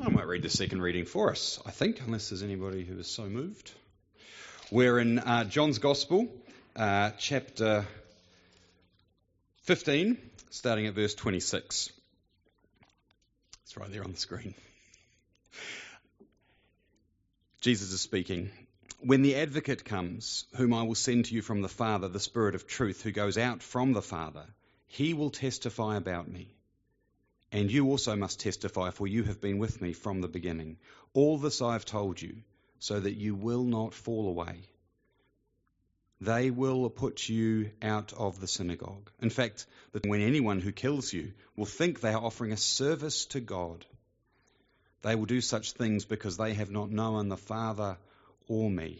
I might read the second reading for us, I think, unless there's anybody who is so moved. We're in John's Gospel, chapter 15, starting at verse 26. It's right there on the screen. Jesus is speaking. When the advocate comes, whom I will send to you from the Father, the Spirit of truth, who goes out from the Father, he will testify about me. And you also must testify, for you have been with me from the beginning. All this I have told you, so that you will not fall away. They will put you out of the synagogue. In fact, when anyone who kills you will think they are offering a service to God, they will do such things because they have not known the Father or me.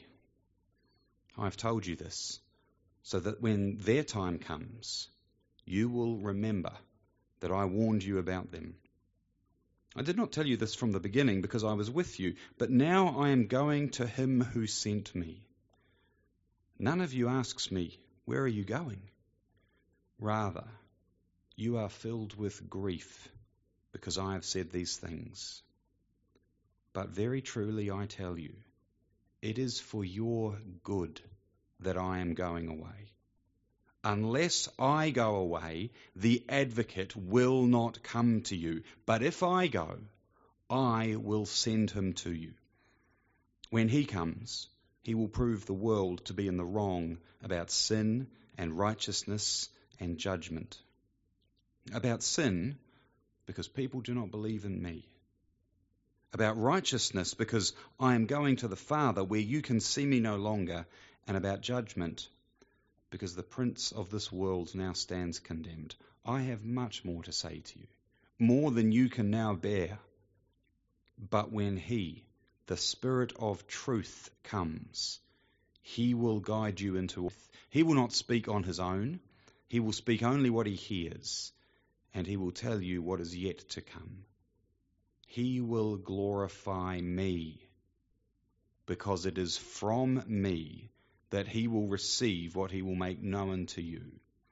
I have told you this, so that when their time comes, you will remember that I warned you about them. I did not tell you this from the beginning because I was with you, but now I am going to him who sent me. None of you asks me, where are you going? Rather, you are filled with grief because I have said these things. But very truly I tell you, it is for your good that I am going away. Unless I go away, the advocate will not come to you. But if I go, I will send him to you. When he comes, he will prove the world to be in the wrong about sin and righteousness and judgment. About sin, because people do not believe in me. About righteousness, because I am going to the Father where you can see me no longer. And about judgment, because the prince of this world now stands condemned. I have much more to say to you, more than you can now bear. But when he, the Spirit of truth, comes, he will guide you into truth. He will not speak on his own. He will speak only what he hears, and he will tell you what is yet to come. He will glorify me, because it is from me that he will receive what he will make known to you.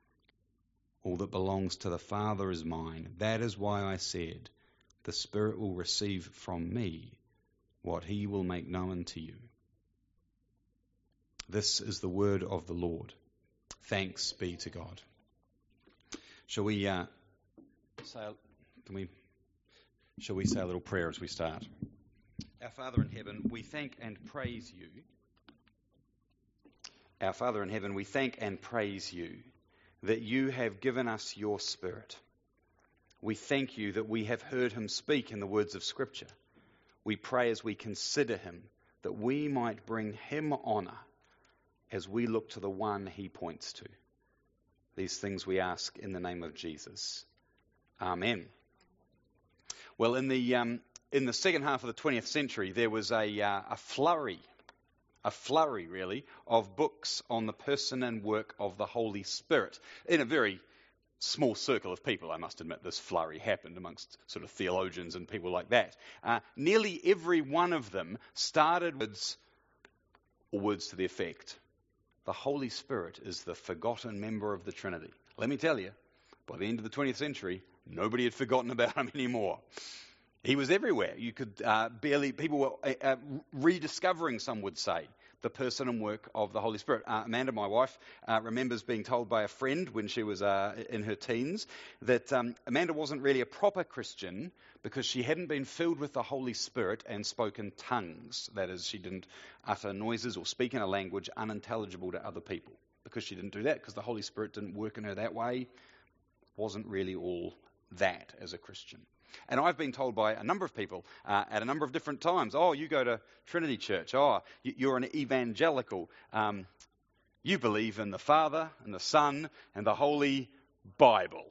All that belongs to the Father is mine. That is why I said, the Spirit will receive from me what he will make known to you. This is the word of the Lord. Thanks be to God. Shall we say a little prayer as we start? Our Father in heaven, we thank and praise you. Our Father in heaven, we thank and praise you that you have given us your Spirit. We thank you that we have heard him speak in the words of Scripture. We pray as we consider him that we might bring him honour as we look to the one he points to. These things we ask in the name of Jesus. Amen. Well, in the second half of the 20th century, there was a flurry really, of books on the person and work of the Holy Spirit. In a very small circle of people, I must admit, this flurry happened amongst sort of theologians and people like that. Nearly every one of them started with words to the effect, the Holy Spirit is the forgotten member of the Trinity. Let me tell you, by the end of the 20th century, nobody had forgotten about him anymore. He was everywhere. You could people were rediscovering, some would say, the person and work of the Holy Spirit. Amanda, my wife, remembers being told by a friend when she was in her teens that Amanda wasn't really a proper Christian because she hadn't been filled with the Holy Spirit and spoken tongues. That is, she didn't utter noises or speak in a language unintelligible to other people. Because she didn't do that, because the Holy Spirit didn't work in her that way, wasn't really all that as a Christian. And I've been told by a number of people at a number of different times, oh, you go to Trinity Church, oh, you're an evangelical. You believe in the Father and the Son and the Holy Bible.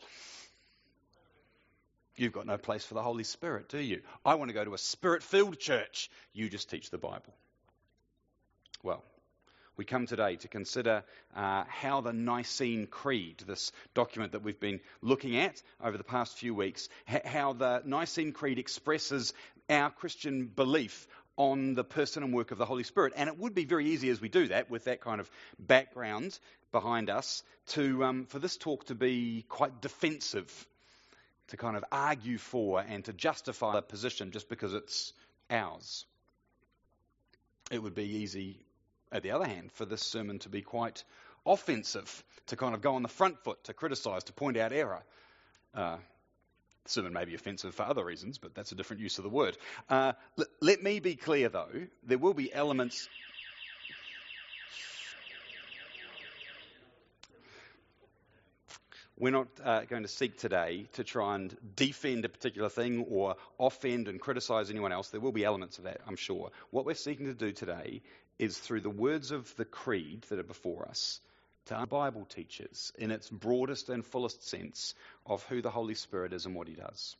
You've got no place for the Holy Spirit, do you? I want to go to a Spirit-filled church. You just teach the Bible. Well, we come today to consider how the Nicene Creed, this document that we've been looking at over the past few weeks, how the Nicene Creed expresses our Christian belief on the person and work of the Holy Spirit. And it would be very easy as we do that, with that kind of background behind us, for this talk to be quite defensive. to kind of argue for and to justify a position just because it's ours. It would be easy, at the other hand, for this sermon to be quite offensive, to kind of go on the front foot, to criticise, to point out error. The sermon may be offensive for other reasons, but that's a different use of the word. Let me be clear, though. There will be elements... We're not going to seek today to try and defend a particular thing or offend and criticise anyone else. There will be elements of that, I'm sure. What we're seeking to do today is, through the words of the creed that are before us, to our Bible teachers in its broadest and fullest sense of who the Holy Spirit is and what he does.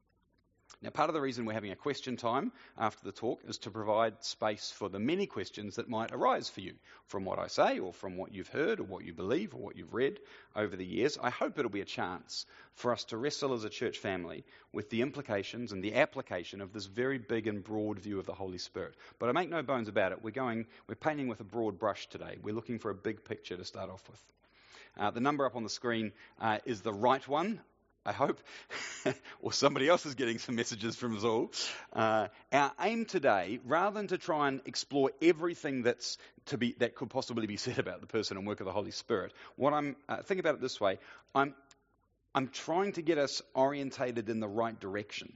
Now, part of the reason we're having a question time after the talk is to provide space for the many questions that might arise for you from what I say, or from what you've heard, or what you believe, or what you've read over the years. I hope it'll be a chance for us to wrestle as a church family with the implications and the application of this very big and broad view of the Holy Spirit. But I make no bones about it. We're painting with a broad brush today. We're looking for a big picture to start off with. The number up on the screen is the right one, I hope, or somebody else is getting some messages from us all. Our aim today, rather than to try and explore everything that could possibly be said about the person and work of the Holy Spirit, think about it this way: I'm trying to get us orientated in the right direction,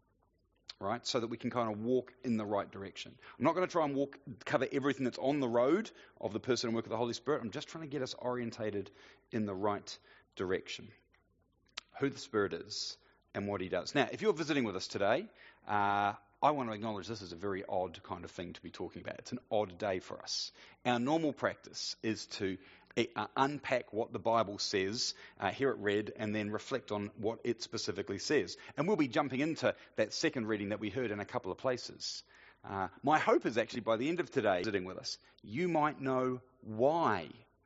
right? So that we can kind of walk in the right direction. I'm not going to try and cover everything that's on the road of the person and work of the Holy Spirit. I'm just trying to get us orientated in the right direction. Who the Spirit is and what he does. Now, if you're visiting with us today, I want to acknowledge this is a very odd kind of thing to be talking about. It's an odd day for us. Our normal practice is to unpack what the Bible says, hear it read, and then reflect on what it specifically says. And we'll be jumping into that second reading that we heard in a couple of places. My hope is actually by the end of today, visiting with us, you might know why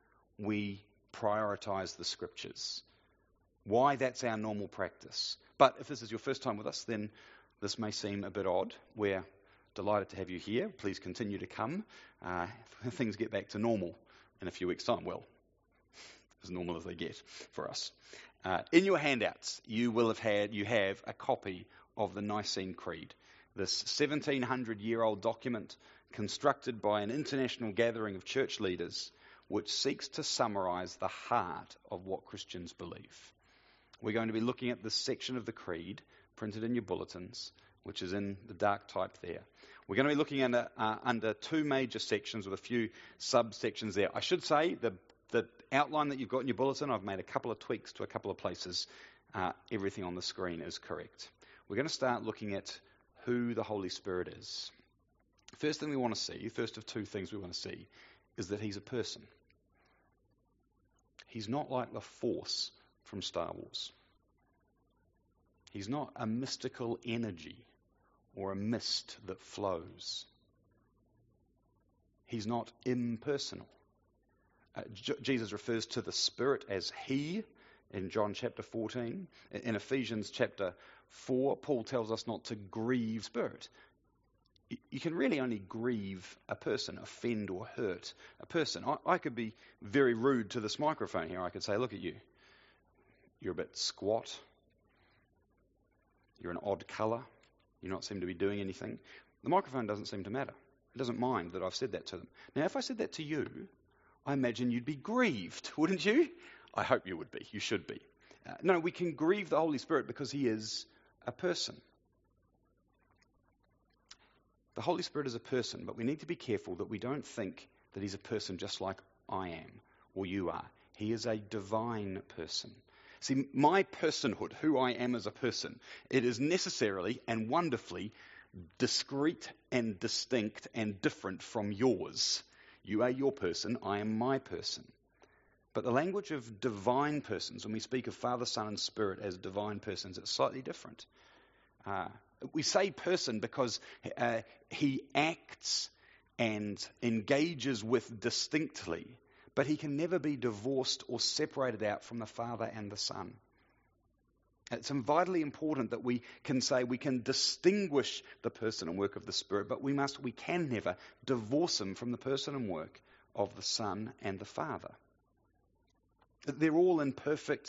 we prioritise the Scriptures. Why that's our normal practice. But if this is your first time with us, then this may seem a bit odd. We're delighted to have you here. Please continue to come. Things get back to normal in a few weeks' time. Well, as normal as they get for us. In your handouts, you have a copy of the Nicene Creed, this 1700-year-old document constructed by an international gathering of church leaders, which seeks to summarise the heart of what Christians believe. We're going to be looking at this section of the Creed, printed in your bulletins, which is in the dark type there. We're going to be looking under two major sections with a few subsections there. I should say the outline that you've got in your bulletin, I've made a couple of tweaks to a couple of places. Everything on the screen is correct. We're going to start looking at who the Holy Spirit is. First thing we want to see, first of two things we want to see, is that he's a person. He's not like the Force from Star Wars. He's not a mystical energy or a mist that flows. He's not impersonal. Jesus refers to the Spirit as He in John chapter 14. In Ephesians chapter 4, Paul tells us not to grieve the Spirit. You can really only grieve a person, offend or hurt a person. I could be very rude to this microphone here. I could say, look at you. You're a bit squat. You're an odd colour. You don't seem to be doing anything. The microphone doesn't seem to matter. It doesn't mind that I've said that to them. Now, if I said that to you, I imagine you'd be grieved, wouldn't you? I hope you would be. You should be. No, we can grieve the Holy Spirit because he is a person. The Holy Spirit is a person, but we need to be careful that we don't think that he's a person just like I am or you are. He is a divine person. See, my personhood, who I am as a person, it is necessarily and wonderfully discrete and distinct and different from yours. You are your person, I am my person. But the language of divine persons, when we speak of Father, Son and Spirit as divine persons, it's slightly different. We say person because he acts and engages with distinctly, but he can never be divorced or separated out from the Father and the Son. It's vitally important that we can say we can distinguish the person and work of the Spirit, but we can never divorce him from the person and work of the Son and the Father. They're all in perfect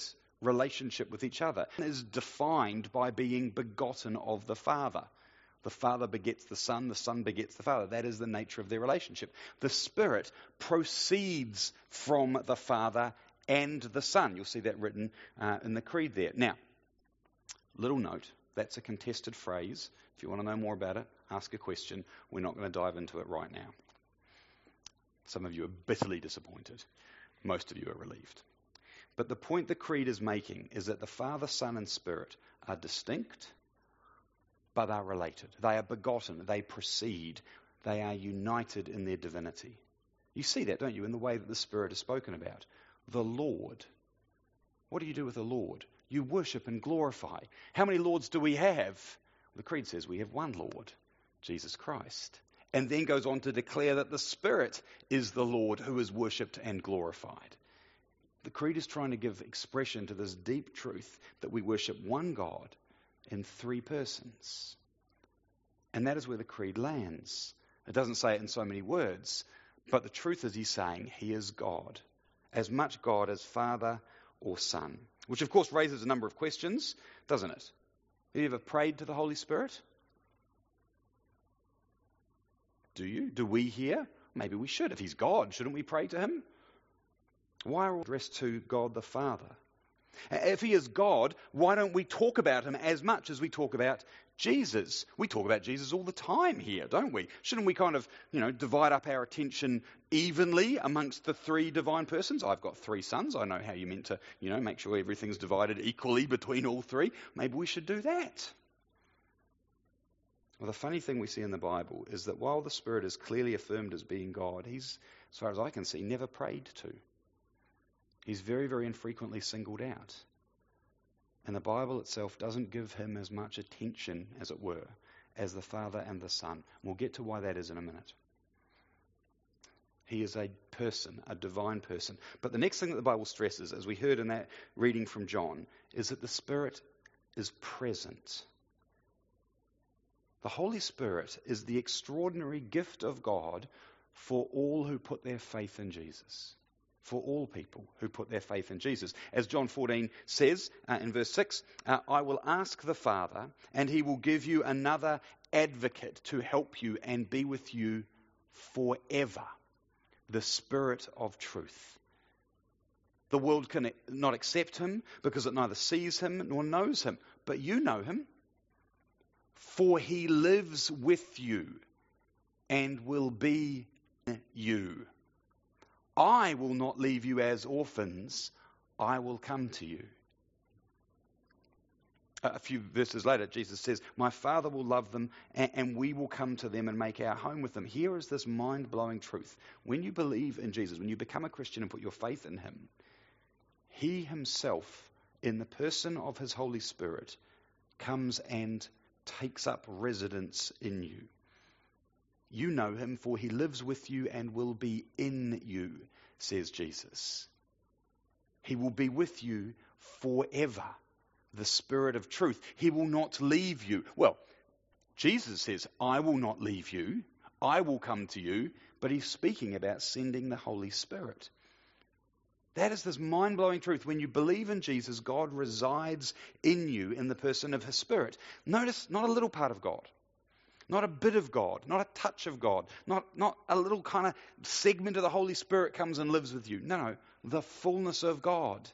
relationship with each other. It is defined by being begotten of the Father. The Father begets the Son begets the Father. That is the nature of their relationship. The Spirit proceeds from the Father and the Son. You'll see that written in the creed there. Now, little note, that's a contested phrase. If you want to know more about it, ask a question. We're not going to dive into it right now. Some of you are bitterly disappointed. Most of you are relieved. But the point the creed is making is that the Father, Son, and Spirit are distinct, but are related. They are begotten. They proceed. They are united in their divinity. You see that, don't you, in the way that the Spirit is spoken about. The Lord. What do you do with the Lord? You worship and glorify. How many Lords do we have? The creed says we have one Lord, Jesus Christ. And then goes on to declare that the Spirit is the Lord who is worshipped and glorified. The creed is trying to give expression to this deep truth that we worship one God in three persons. And that is where the creed lands. It doesn't say it in so many words, but the truth is he's saying he is God. As much God as Father or Son. Which of course raises a number of questions, doesn't it? Have you ever prayed to the Holy Spirit? Do you? Do we here? Maybe we should. If he's God, shouldn't we pray to him? Why are we addressed to God the Father? If he is God, why don't we talk about him as much as we talk about Jesus? We talk about Jesus all the time here, don't we? Shouldn't we kind of, divide up our attention evenly amongst the three divine persons? I've got three sons. I know how you meant to, make sure everything's divided equally between all three. Maybe we should do that. Well, the funny thing we see in the Bible is that while the Spirit is clearly affirmed as being God, he's, as far as I can see, never prayed to. He's very, very infrequently singled out. And the Bible itself doesn't give him as much attention, as it were, as the Father and the Son. We'll get to why that is in a minute. He is a person, a divine person. But the next thing that the Bible stresses, as we heard in that reading from John, is that the Spirit is present. The Holy Spirit is the extraordinary gift of God for all who put their faith in Jesus. For all people who put their faith in Jesus. As John 14 says in verse 6, I will ask the Father, and he will give you another advocate to help you and be with you forever. The Spirit of truth. The world can not accept him because it neither sees him nor knows him. But you know him, for he lives with you and will be you. I will not leave you as orphans. I will come to you. A few verses later, Jesus says, my Father will love them and we will come to them and make our home with them. Here is this mind-blowing truth. When you believe in Jesus, when you become a Christian and put your faith in him, he himself, in the person of his Holy Spirit, comes and takes up residence in you. You know him, for he lives with you and will be in you, says Jesus. He will be with you forever, the Spirit of truth. He will not leave you. Well, Jesus says, I will not leave you. I will come to you. But he's speaking about sending the Holy Spirit. That is this mind-blowing truth. When you believe in Jesus, God resides in you in the person of his Spirit. Notice, not a little part of God. Not a bit of God, not a touch of God, not a little kind of segment of the Holy Spirit comes and lives with you. No, the fullness of God.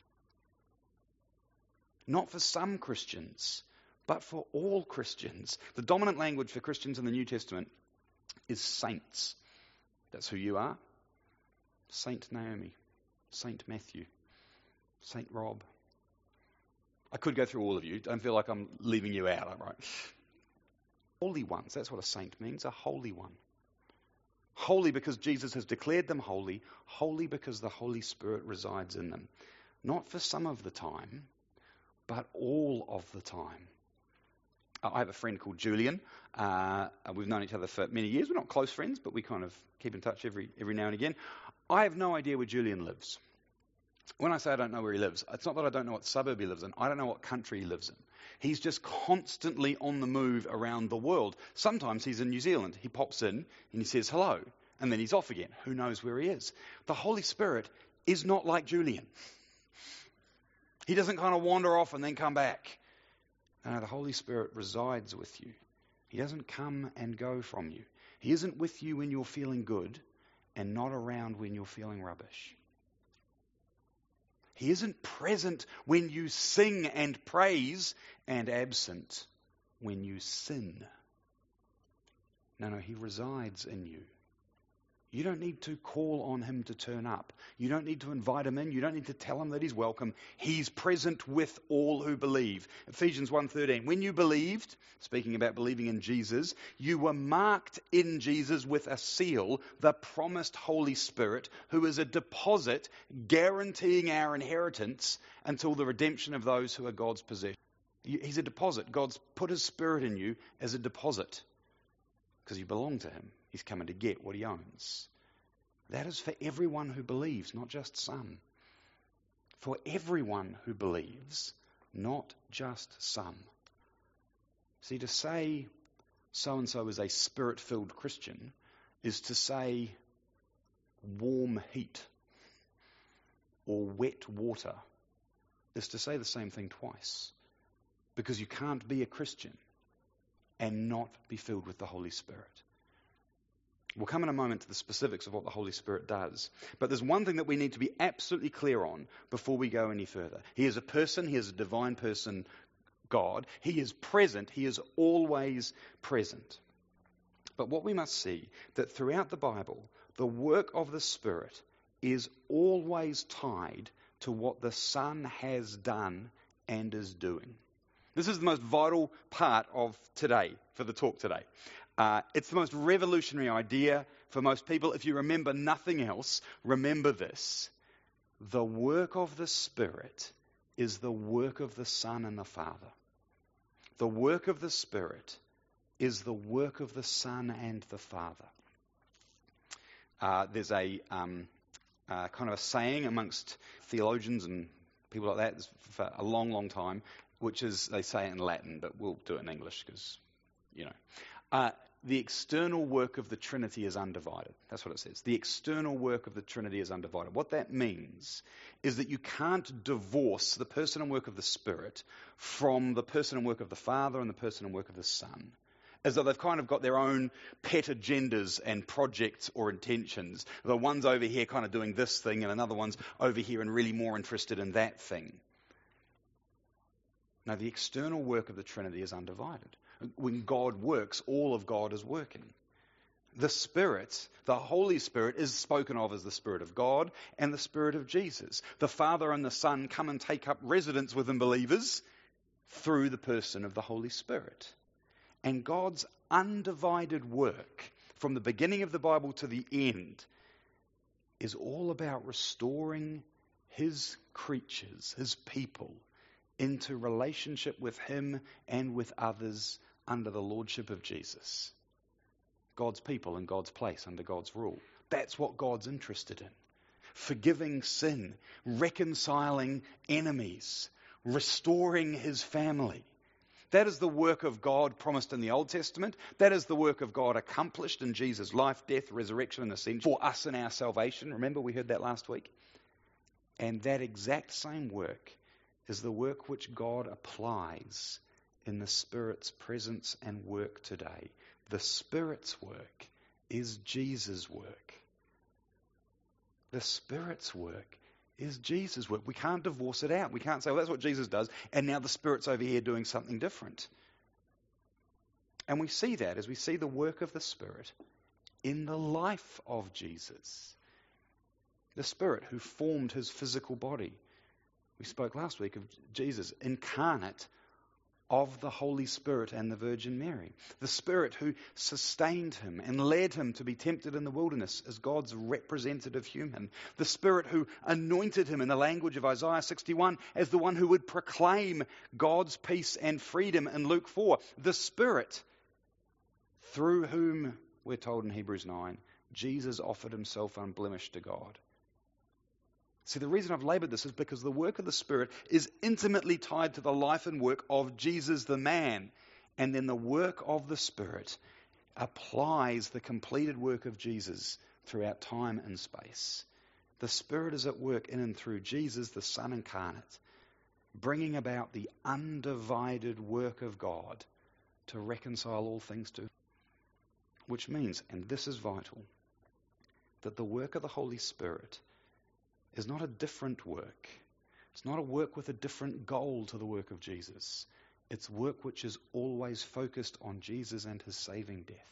Not for some Christians, but for all Christians. The dominant language for Christians in the New Testament is saints. That's who you are. Saint Naomi, Saint Matthew, Saint Rob. I could go through all of you. Don't feel like I'm leaving you out, all right? Holy ones, that's what a saint means, a holy one. Holy because Jesus has declared them holy. Holy because the Holy Spirit resides in them. Not for some of the time, but all of the time. I have a friend called Julian. We've known each other for many years. We're not close friends, but we kind of keep in touch every now and again. I have no idea where Julian lives. When I say I don't know where he lives, it's not that I don't know what suburb he lives in. I don't know what country he lives in. He's just constantly on the move around the world. Sometimes he's in New Zealand. He pops in and he says hello, and then he's off again. Who knows where he is? The Holy Spirit is not like Julian. He doesn't kind of wander off and then come back. No, the Holy Spirit resides with you. He doesn't come and go from you. He isn't with you when you're feeling good and not around when you're feeling rubbish. He isn't present when you sing and praise and absent when you sin. No, he resides in you. You don't need to call on him to turn up. You don't need to invite him in. You don't need to tell him that he's welcome. He's present with all who believe. Ephesians 1:13. When you believed, speaking about believing in Jesus, you were marked in Jesus with a seal, the promised Holy Spirit, who is a deposit guaranteeing our inheritance until the redemption of those who are God's possession. He's a deposit. God's put his Spirit in you as a deposit because you belong to him. He's coming to get what he owns. That is for everyone who believes, not just some. For everyone who believes, not just some. See, to say so-and-so is a Spirit-filled Christian is to say warm heat or wet water. Is to say the same thing twice. Because you can't be a Christian and not be filled with the Holy Spirit. We'll come in a moment to the specifics of what the Holy Spirit does. But there's one thing that we need to be absolutely clear on before we go any further. He is a person. He is a divine person, God. He is present. He is always present. But what we must see, that throughout the Bible, the work of the Spirit is always tied to what the Son has done and is doing. This is the most vital part of today, for the talk today. It's the most revolutionary idea for most people. If you remember nothing else, remember this. The work of the Spirit is the work of the Son and the Father. The work of the Spirit is the work of the Son and the Father. There's a kind of a saying amongst theologians and people like that for a long, long time, which is, they say it in Latin, but we'll do it in English because, the external work of the Trinity is undivided. That's what it says. The external work of the Trinity is undivided. What that means is that you can't divorce the person and work of the Spirit from the person and work of the Father and the person and work of the Son, as though they've kind of got their own pet agendas and projects or intentions. The one's over here kind of doing this thing and another one's over here and really more interested in that thing. No, the external work of the Trinity is undivided. When God works, all of God is working. The Spirit, the Holy Spirit, is spoken of as the Spirit of God and the Spirit of Jesus. The Father and the Son come and take up residence within believers through the person of the Holy Spirit. And God's undivided work, from the beginning of the Bible to the end, is all about restoring his creatures, his people, into relationship with him and with others under the lordship of Jesus. God's people in God's place under God's rule. That's what God's interested in. Forgiving sin, reconciling enemies, restoring his family. That is the work of God promised in the Old Testament. That is the work of God accomplished in Jesus' life, death, resurrection, and ascension for us in our salvation. Remember, we heard that last week? And that exact same work is the work which God applies in the Spirit's presence and work today. The Spirit's work is Jesus' work. The Spirit's work is Jesus' work. We can't divorce it out. We can't say, well, that's what Jesus does, and now the Spirit's over here doing something different. And we see that as we see the work of the Spirit in the life of Jesus. The Spirit who formed his physical body. We spoke last week of Jesus, incarnate of the Holy Spirit and the Virgin Mary. The Spirit who sustained him and led him to be tempted in the wilderness as God's representative human. The Spirit who anointed him in the language of Isaiah 61 as the one who would proclaim God's peace and freedom in Luke 4. The Spirit through whom, we're told in Hebrews 9, Jesus offered himself unblemished to God. See, the reason I've laboured this is because the work of the Spirit is intimately tied to the life and work of Jesus the man. And then the work of the Spirit applies the completed work of Jesus throughout time and space. The Spirit is at work in and through Jesus, the Son incarnate. bringing about the undivided work of God to reconcile all things to him. Which means, and this is vital, that the work of the Holy Spirit is not a different work. It's not a work with a different goal to the work of Jesus. It's work which is always focused on Jesus and his saving death.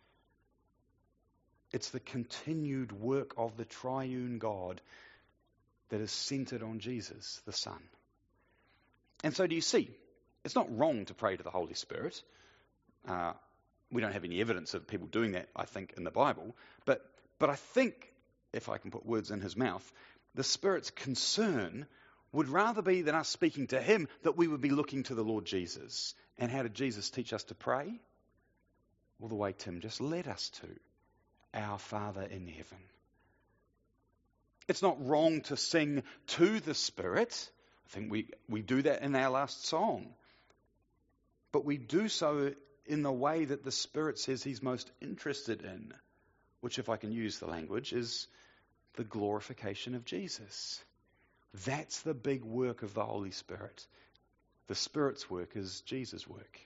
It's the continued work of the triune God that is centered on Jesus, the Son. And so do you see, it's not wrong to pray to the Holy Spirit. We don't have any evidence of people doing that, I think, in the Bible. But I think, if I can put words in his mouth, the Spirit's concern would rather be than us speaking to him, that we would be looking to the Lord Jesus. And how did Jesus teach us to pray? All the way Tim just led us to. Our Father in heaven. It's not wrong to sing to the Spirit. I think we do that in our last song. But we do so in the way that the Spirit says he's most interested in, which, if I can use the language, is the glorification of Jesus. That's the big work of the Holy Spirit. The Spirit's work is Jesus' work.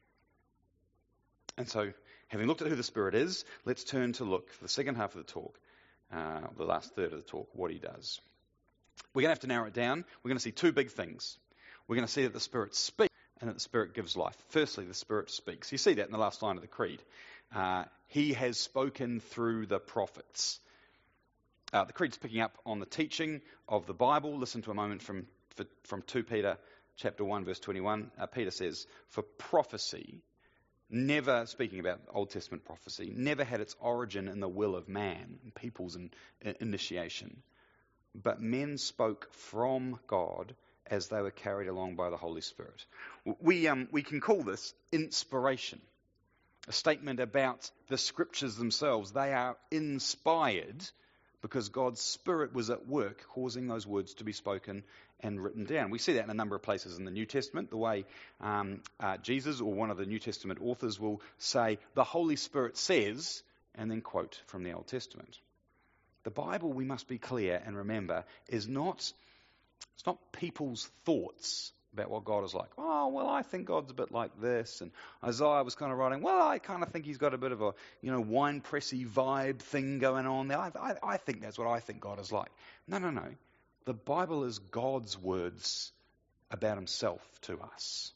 And so, having looked at who the Spirit is, let's turn to look for the second half of the talk, the last third of the talk, what he does. We're going to have to narrow it down. We're going to see two big things. We're going to see that the Spirit speaks and that the Spirit gives life. Firstly, the Spirit speaks. You see that in the last line of the Creed. He has spoken through the prophets. The Creed's picking up on the teaching of the Bible. Listen to a moment from 2 Peter chapter 1, verse 21. Peter says, "For prophecy," never, speaking about Old Testament prophecy, never had its origin in the will of man, people's initiation. But men spoke from God as they were carried along by the Holy Spirit. We can call this inspiration, a statement about the Scriptures themselves. They are inspired because God's Spirit was at work causing those words to be spoken and written down. We see that in a number of places in the New Testament, the way Jesus or one of the New Testament authors will say, "The Holy Spirit says," and then quote from the Old Testament. The Bible, we must be clear and remember, it's not people's thoughts about what God is like. Oh, well, I think God's a bit like this. And Isaiah was kind of writing, well, I kind of think he's got a bit of a, wine pressy vibe thing going on there. I think that's what I think God is like. No. The Bible is God's words about himself to us,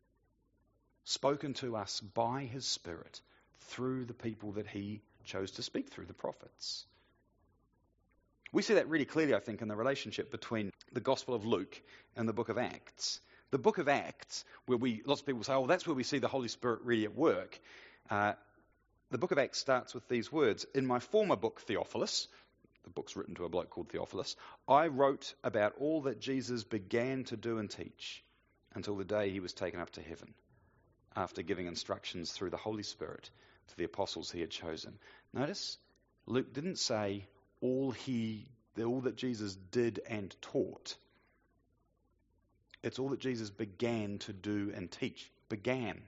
spoken to us by his Spirit through the people that he chose to speak through, the prophets. We see that really clearly, I think, in the relationship between the Gospel of Luke and the book of Acts. The book of Acts, where lots of people say, oh, that's where we see the Holy Spirit really at work. The book of Acts starts with these words. "In my former book, Theophilus," the book's written to a bloke called Theophilus, "I wrote about all that Jesus began to do and teach until the day he was taken up to heaven, after giving instructions through the Holy Spirit to the apostles he had chosen." Notice, Luke didn't say all that Jesus did and taught. It's all that Jesus began to do and teach. Began.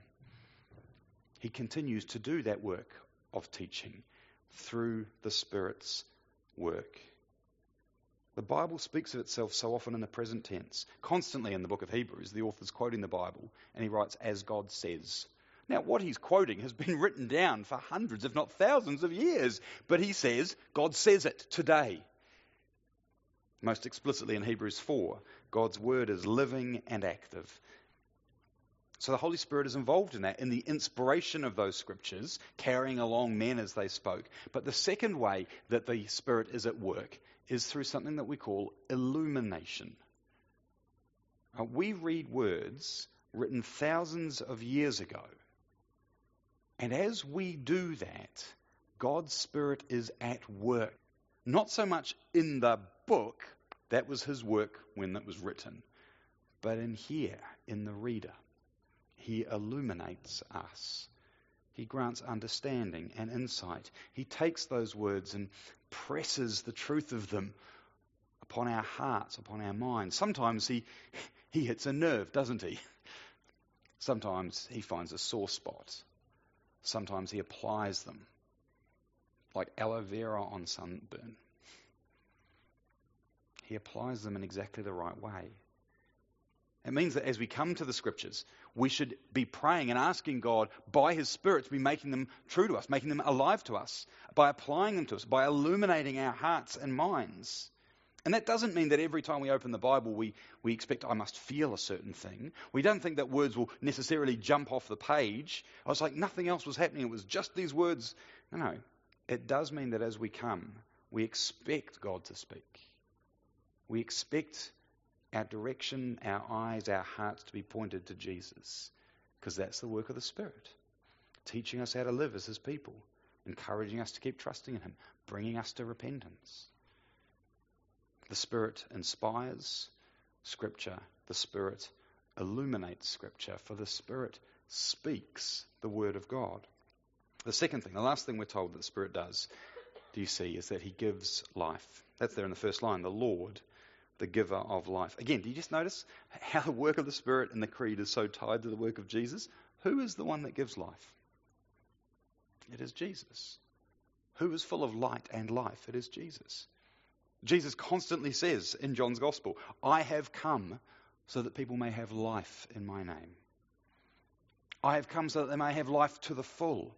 He continues to do that work of teaching through the Spirit's work. The Bible speaks of itself so often in the present tense. Constantly in the book of Hebrews, the author's quoting the Bible, and he writes, "as God says." Now, what he's quoting has been written down for hundreds, if not thousands of years. But he says, God says it today. Most explicitly in Hebrews 4, God's word is living and active. So the Holy Spirit is involved in that, in the inspiration of those scriptures, carrying along men as they spoke. But the second way that the Spirit is at work is through something that we call illumination. We read words written thousands of years ago. And as we do that, God's Spirit is at work. Not so much in the book, that was his work when it was written, but in here, in the reader. He illuminates us. He grants understanding and insight. He takes those words and presses the truth of them upon our hearts, upon our minds. Sometimes he hits a nerve, doesn't he? Sometimes he finds a sore spot. Sometimes he applies them, like aloe vera on sunburn. He applies them in exactly the right way. It means that as we come to the Scriptures, we should be praying and asking God by His Spirit to be making them true to us, making them alive to us, by applying them to us, by illuminating our hearts and minds. And that doesn't mean that every time we open the Bible, we expect, I must feel a certain thing. We don't think that words will necessarily jump off the page. I was like, nothing else was happening. It was just these words. No. It does mean that as we come, we expect God to speak. We expect our direction, our eyes, our hearts to be pointed to Jesus, because that's the work of the Spirit, teaching us how to live as His people, encouraging us to keep trusting in Him, bringing us to repentance. The Spirit inspires Scripture. The Spirit illuminates Scripture, for the Spirit speaks the Word of God. The second thing, the last thing we're told that the Spirit does, do you see, is that He gives life. That's there in the first line, the Lord, the giver of life. Again, do you just notice how the work of the Spirit in the Creed is so tied to the work of Jesus? Who is the one that gives life? It is Jesus. Who is full of light and life? It is Jesus. Jesus constantly says in John's Gospel, I have come so that people may have life in my name. I have come so that they may have life to the full.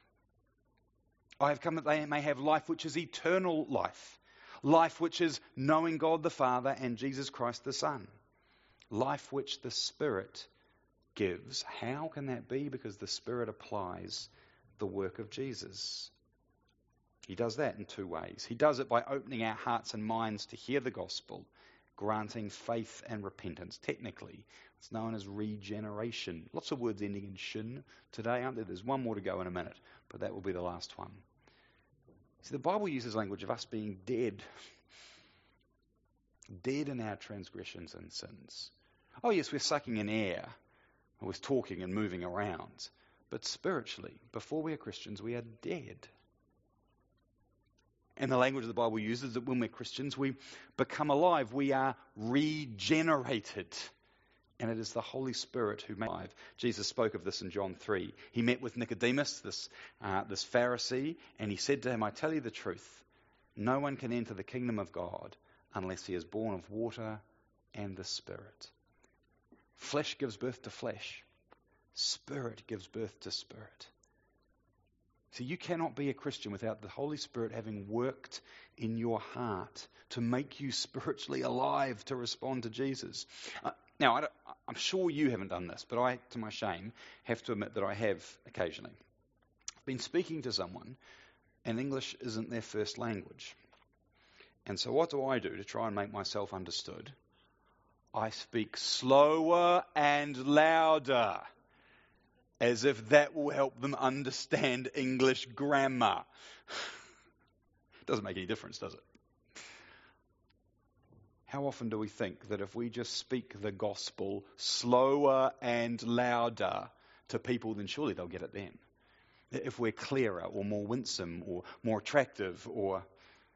I have come that they may have life which is eternal life. Life which is knowing God the Father and Jesus Christ the Son. Life which the Spirit gives. How can that be? Because the Spirit applies the work of Jesus. He does that in two ways. He does it by opening our hearts and minds to hear the gospel, granting faith and repentance. Technically, it's known as regeneration. Lots of words ending in shin today, aren't there? There's one more to go in a minute, but that will be the last one. See, the Bible uses language of us being dead. Dead in our transgressions and sins. Oh yes, we're sucking in air. We're talking and moving around. But spiritually, before we are Christians, we are dead. And the language the Bible uses that when we're Christians, we become alive. We are regenerated. And it is the Holy Spirit who makes us alive. Jesus spoke of this in John 3. He met with Nicodemus, this Pharisee, and he said to him, I tell you the truth, no one can enter the kingdom of God unless he is born of water and the Spirit. Flesh gives birth to flesh. Spirit gives birth to spirit. So you cannot be a Christian without the Holy Spirit having worked in your heart to make you spiritually alive to respond to Jesus. Now, I'm sure you haven't done this, but I, to my shame, have to admit that I have occasionally. I've been speaking to someone and English isn't their first language. And so what do I do to try and make myself understood? I speak slower and louder, as if that will help them understand English grammar. Doesn't make any difference, does it? How often do we think that if we just speak the gospel slower and louder to people, then surely they'll get it then? If we're clearer or more winsome or more attractive or...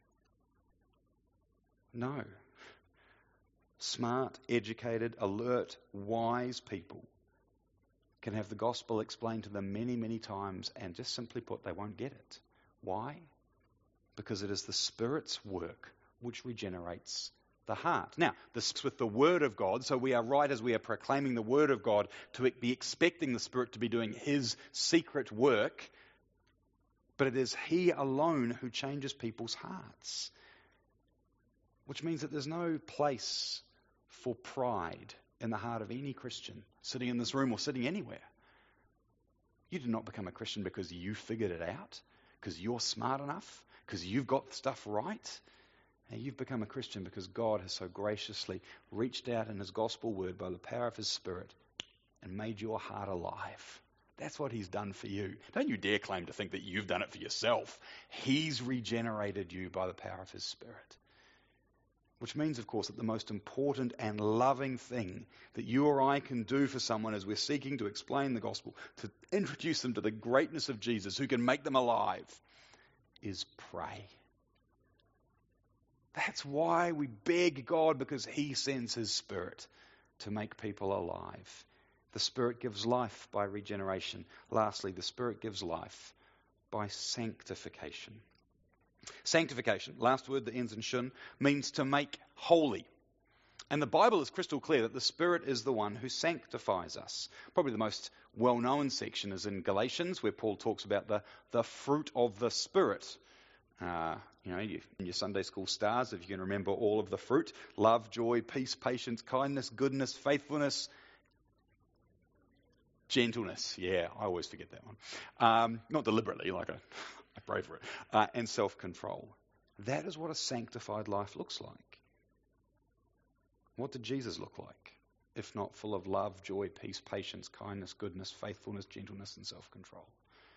No. Smart, educated, alert, wise people can have the gospel explained to them many, many times, and just simply put, they won't get it. Why? Because it is the Spirit's work which regenerates the heart. Now, this is with the Word of God, so we are right as we are proclaiming the Word of God to be expecting the Spirit to be doing His secret work, but it is He alone who changes people's hearts. Which means that there's no place for pride in the heart of any Christian sitting in this room or sitting anywhere. You did not become a Christian because you figured it out, because you're smart enough, because you've got stuff right. And you've become a Christian because God has so graciously reached out in His gospel word by the power of His Spirit and made your heart alive. That's what He's done for you. Don't you dare claim to think that you've done it for yourself. He's regenerated you by the power of His Spirit. Which means, of course, that the most important and loving thing that you or I can do for someone as we're seeking to explain the gospel, to introduce them to the greatness of Jesus who can make them alive, is pray. That's why we beg God, because He sends His Spirit to make people alive. The Spirit gives life by regeneration. Lastly, the Spirit gives life by sanctification. Sanctification, last word that ends in shin, means to make holy. And the Bible is crystal clear that the Spirit is the one who sanctifies us. Probably the most well-known section is in Galatians, where Paul talks about the fruit of the Spirit. In your Sunday school stars, if you can remember all of the fruit: love, joy, peace, patience, kindness, goodness, faithfulness, gentleness. Yeah, I always forget that one. Not deliberately, like I pray for it. And self-control. That is what a sanctified life looks like. What did Jesus look like, if not full of love, joy, peace, patience, kindness, goodness, faithfulness, gentleness, and self-control?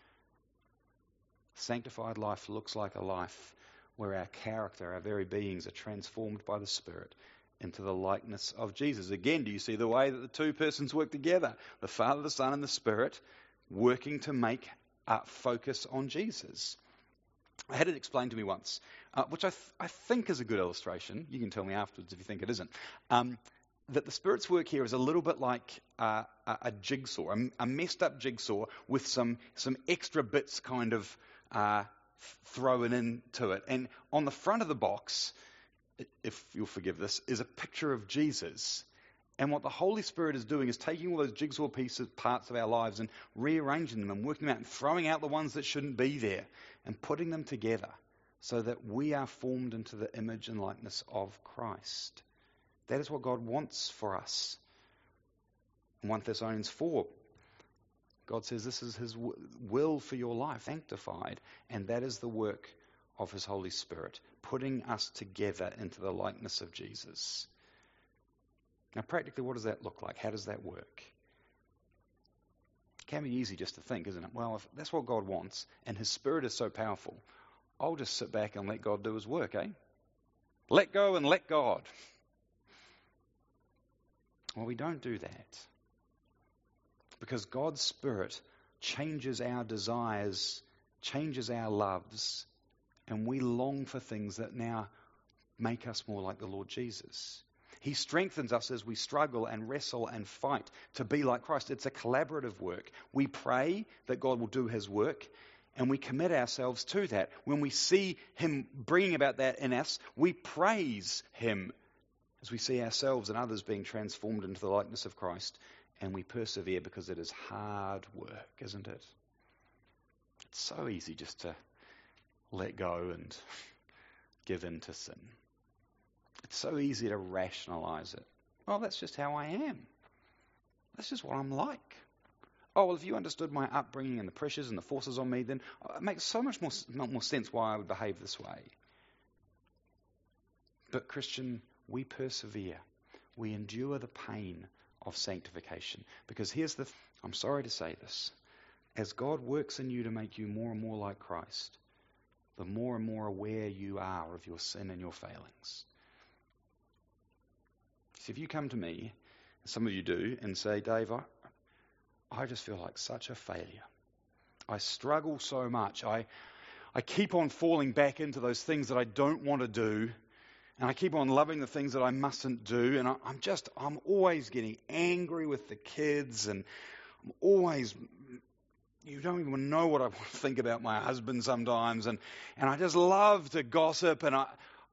Sanctified life looks like a life where our character, our very beings, are transformed by the Spirit into the likeness of Jesus. Again, do you see the way that the two persons work together? The Father, the Son, and the Spirit working to make focus on Jesus. I had it explained to me once, which I think is a good illustration. You can tell me afterwards if you think it isn't. That the Spirit's work here is a little bit like a jigsaw, a messed up jigsaw with some extra bits kind of thrown into it. And on the front of the box, if you'll forgive this, is a picture of Jesus. And what the Holy Spirit is doing is taking all those jigsaw pieces, parts of our lives, and rearranging them and working them out and throwing out the ones that shouldn't be there and putting them together so that we are formed into the image and likeness of Christ. That is what God wants for us. In 1 Thessalonians 4, God says this is His will for your life, sanctified, and that is the work of His Holy Spirit, putting us together into the likeness of Jesus. Now, practically, what does that look like? How does that work? It can be easy just to think, isn't it? Well, if that's what God wants, and His Spirit is so powerful, I'll just sit back and let God do His work, eh? Let go and let God. Well, we don't do that. Because God's Spirit changes our desires, changes our loves, and we long for things that now make us more like the Lord Jesus. He strengthens us as we struggle and wrestle and fight to be like Christ. It's a collaborative work. We pray that God will do His work, and we commit ourselves to that. When we see Him bringing about that in us, we praise Him as we see ourselves and others being transformed into the likeness of Christ, and we persevere because it is hard work, isn't it? It's so easy just to let go and give in to sin. It's so easy to rationalize it. Well, that's just how I am. That's just what I'm like. Oh, well, if you understood my upbringing and the pressures and the forces on me, then it makes so much more sense why I would behave this way. But Christian, we persevere. We endure the pain of sanctification. Because I'm sorry to say this, as God works in you to make you more and more like Christ, the more and more aware you are of your sin and your failings. See, if you come to me, some of you do, and say, Dave, I just feel like such a failure. I struggle so much. I keep on falling back into those things that I don't want to do, and I keep on loving the things that I mustn't do, and I'm always getting angry with the kids, and I'm always, you don't even know what I think about my husband sometimes, and I just love to gossip, and I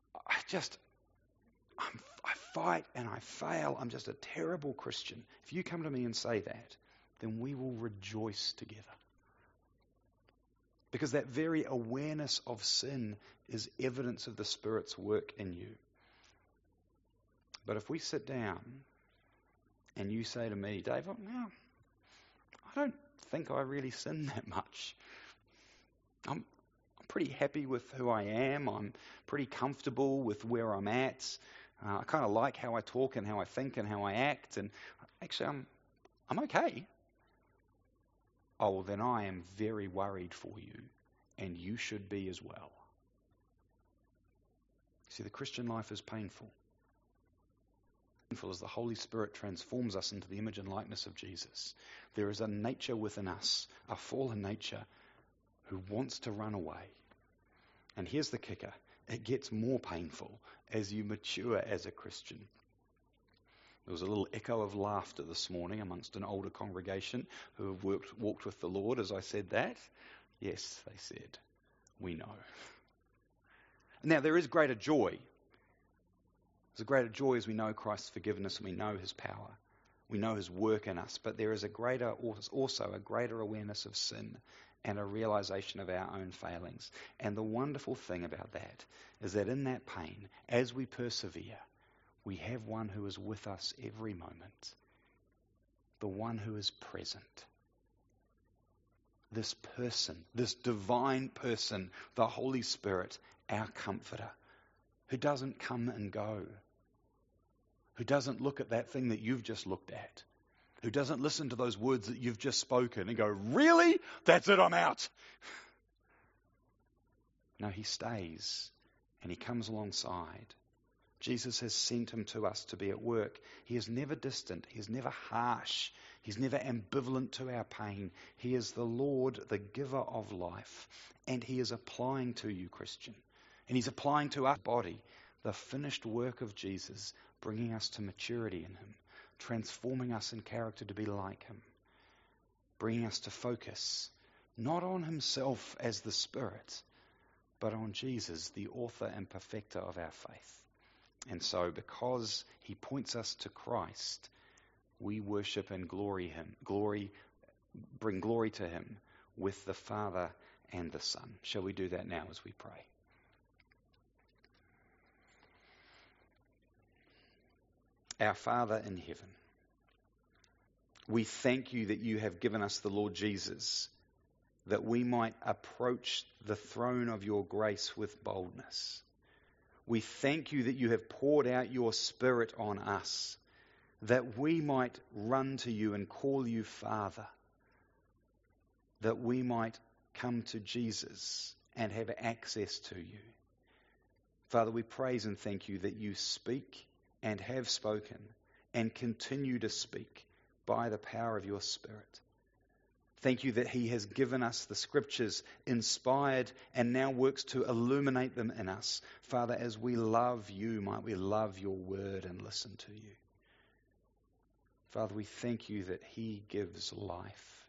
fight and I fail. I'm just a terrible Christian. If you come to me and say that, then we will rejoice together. Because that very awareness of sin is evidence of the Spirit's work in you. But if we sit down and you say to me, Dave, I don't think I really sin that much. I'm pretty happy with who I am. I'm pretty comfortable with where I'm at. I kind of like how I talk and how I think and how I act. And actually, I'm okay. Oh, well, then I am very worried for you. And you should be as well. See, the Christian life is painful. Painful as the Holy Spirit transforms us into the image and likeness of Jesus. There is a nature within us, a fallen nature, who wants to run away. And here's the kicker. It gets more painful as you mature as a Christian. There was a little echo of laughter this morning amongst an older congregation who have walked with the Lord as I said that. Yes, they said, we know. Now, there is greater joy. There's a greater joy as we know Christ's forgiveness and we know his power. We know his work in us, but there is also a greater awareness of sin and a realization of our own failings. And the wonderful thing about that is that in that pain, as we persevere, we have one who is with us every moment, the one who is present. This person, this divine person, the Holy Spirit, our comforter, who doesn't come and go, who doesn't look at that thing that you've just looked at, who doesn't listen to those words that you've just spoken and go, really? That's it, I'm out. No, he stays and he comes alongside. Jesus has sent him to us to be at work. He is never distant. He is never harsh. He's never ambivalent to our pain. He is the Lord, the giver of life. And he is applying to you, Christian. And he's applying to our body the finished work of Jesus, bringing us to maturity in him, transforming us in character to be like him, bringing us to focus not on himself as the Spirit, but on Jesus, the author and perfecter of our faith. And so, because he points us to Christ, we worship and bring glory to him with the Father and the Son. Shall we do that now as we pray? Our Father in heaven, we thank you that you have given us the Lord Jesus, that we might approach the throne of your grace with boldness. We thank you that you have poured out your Spirit on us, that we might run to you and call you Father, that we might come to Jesus and have access to you. Father, we praise and thank you that you speak and have spoken and continue to speak by the power of your Spirit. Thank you that he has given us the Scriptures inspired and now works to illuminate them in us. Father, as we love you, might we love your word and listen to you. Father, we thank you that he gives life.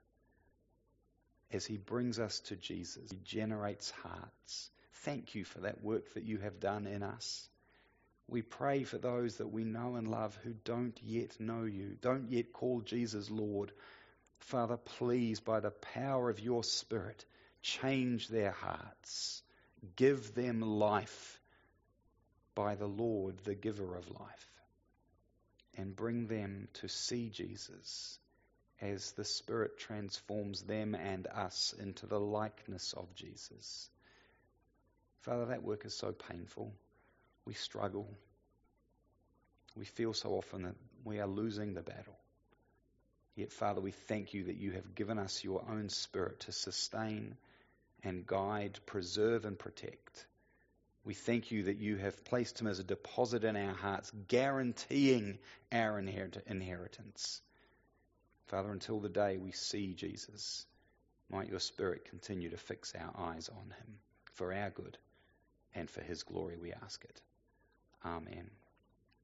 As he brings us to Jesus, he generates hearts. Thank you for that work that you have done in us. We pray for those that we know and love who don't yet know you, don't yet call Jesus Lord. Father, please, by the power of your Spirit, change their hearts. Give them life by the Lord, the giver of life. And bring them to see Jesus as the Spirit transforms them and us into the likeness of Jesus. Father, that work is so painful. We struggle. We feel so often that we are losing the battle. Yet, Father, we thank you that you have given us your own Spirit to sustain and guide, preserve and protect. We thank you that you have placed him as a deposit in our hearts, guaranteeing our inheritance. Father, until the day we see Jesus, might your Spirit continue to fix our eyes on him for our good and for his glory, we ask it. Amen.